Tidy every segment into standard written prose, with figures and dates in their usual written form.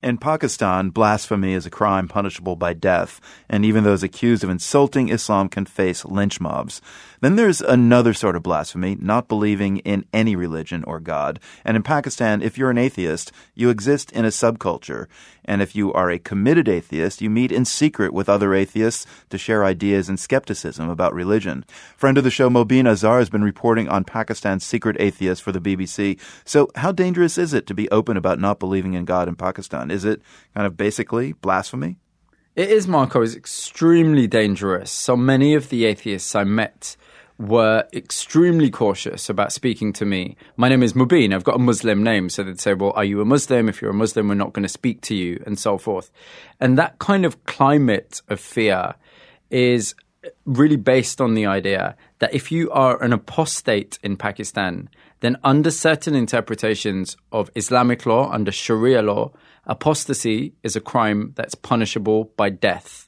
In Pakistan, blasphemy is a crime punishable by death, and even those accused of insulting Islam can face lynch mobs. Then there's another sort of blasphemy, not believing in any religion or God. And in Pakistan, if you're an atheist, you exist in a subculture. And if you are a committed atheist, you meet in secret with other atheists to share ideas and skepticism about religion. Friend of the show, Mobeen Azhar, has been reporting on Pakistan's secret atheists for the BBC. So how dangerous is it to be open about not believing in God in Pakistan? Is it kind of basically blasphemy? It is, Marco. It's extremely dangerous. So many of the atheists I met were extremely cautious about speaking to me. My name is Mobeen. I've got a Muslim name. So they'd say, well, are you a Muslim? If you're a Muslim, we're not going to speak to you, and so forth. And that kind of climate of fear is really based on the idea that if you are an apostate in Pakistan, then under certain interpretations of Islamic law, under Sharia law, apostasy is a crime that's punishable by death.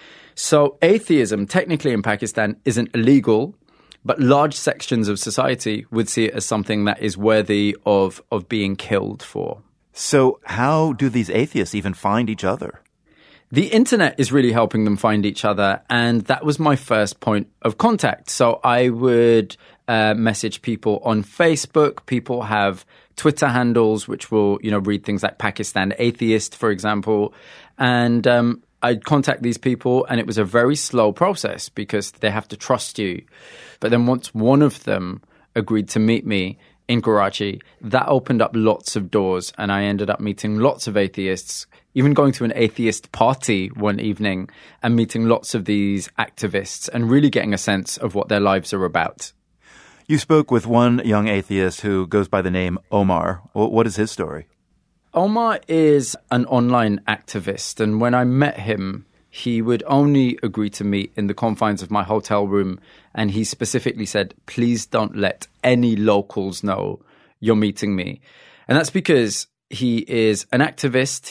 So atheism, technically in Pakistan, isn't illegal, but large sections of society would see it as something that is worthy of being killed for. So how do these atheists even find each other? The internet is really helping them find each other, and that was my first point of contact. So I would message people on Facebook. People have Twitter handles, which will, read things like Pakistan Atheist, for example. And I'd contact these people, and it was a very slow process because they have to trust you. But then once one of them agreed to meet me in Karachi, that opened up lots of doors, and I ended up meeting lots of atheists, even going to an atheist party one evening and meeting lots of these activists and really getting a sense of what their lives are about. You spoke with one young atheist who goes by the name Omar. What is his story? Omar is an online activist, and when I met him, he would only agree to meet in the confines of my hotel room, and he specifically said, please don't let any locals know you're meeting me. And that's because he is an activist.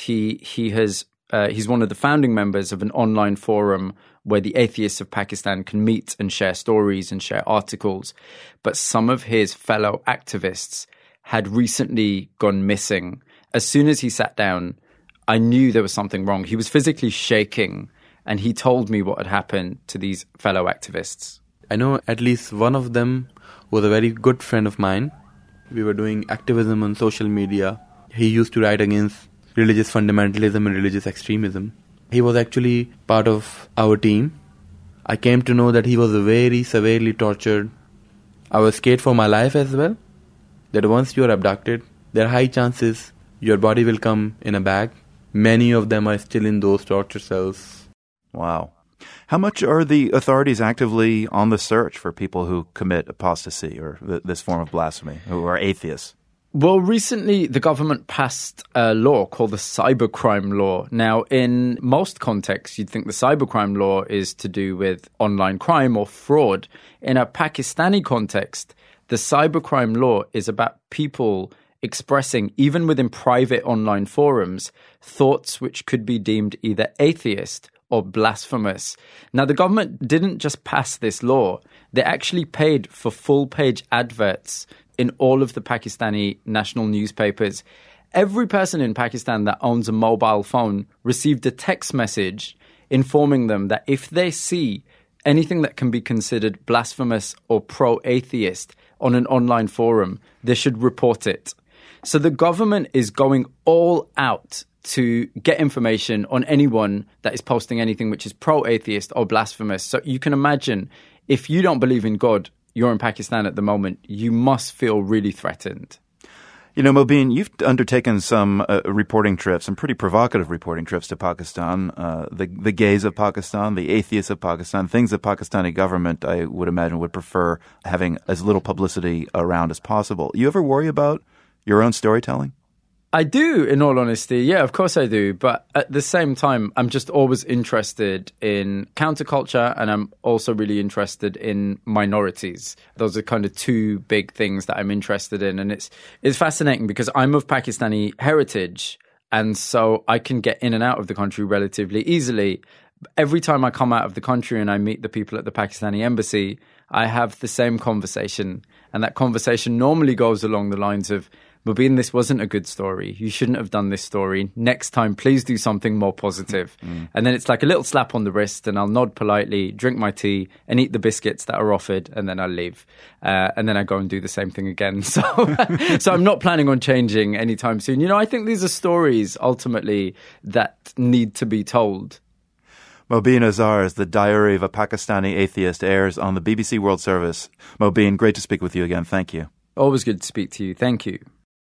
He's one of the founding members of an online forum where the atheists of Pakistan can meet and share stories and share articles. But some of his fellow activists had recently gone missing. As soon as he sat down, I knew there was something wrong. He was physically shaking, and he told me what had happened to these fellow activists. I know at least one of them was a very good friend of mine. We were doing activism on social media. He used to write against religious fundamentalism and religious extremism. He was actually part of our team. I came to know that he was very severely tortured. I was scared for my life as well, that once you are abducted, there are high chances your body will come in a bag. Many of them are still in those torture cells. Wow. How much are the authorities actively on the search for people who commit apostasy or this form of blasphemy, who are atheists? Well, recently the government passed a law called the cybercrime law. Now, in most contexts, you'd think the cybercrime law is to do with online crime or fraud. In a Pakistani context, the cybercrime law is about people expressing, even within private online forums, thoughts which could be deemed either atheist or blasphemous. Now, the government didn't just pass this law. They actually paid for full-page adverts in all of the Pakistani national newspapers. Every person in Pakistan that owns a mobile phone received a text message informing them that if they see anything that can be considered blasphemous or pro-atheist on an online forum, they should report it. So the government is going all out to get information on anyone that is posting anything which is pro-atheist or blasphemous. So you can imagine, if you don't believe in God, you're in Pakistan at the moment, you must feel really threatened. You know, Mobeen, you've undertaken some reporting trips, some pretty provocative reporting trips to Pakistan, the gays of Pakistan, the atheists of Pakistan, things the Pakistani government, I would imagine, would prefer having as little publicity around as possible. You ever worry about your own storytelling? I do, in all honesty. Yeah, of course I do. But at the same time, I'm just always interested in counterculture, and I'm also really interested in minorities. Those are kind of two big things that I'm interested in. And it's fascinating because I'm of Pakistani heritage, and so I can get in and out of the country relatively easily. Every time I come out of the country and I meet the people at the Pakistani embassy, I have the same conversation. And that conversation normally goes along the lines of, Mobeen, this wasn't a good story. You shouldn't have done this story. Next time, please do something more positive. And then it's like a little slap on the wrist, and I'll nod politely, drink my tea, and eat the biscuits that are offered, and then I leave. And then I go and do the same thing again. So I'm not planning on changing anytime soon. You know, I think these are stories, ultimately, that need to be told. Mobeen Azhar's The Diary of a Pakistani Atheist airs on the BBC World Service. Mobeen, great to speak with you again. Thank you. Always good to speak to you. Thank you.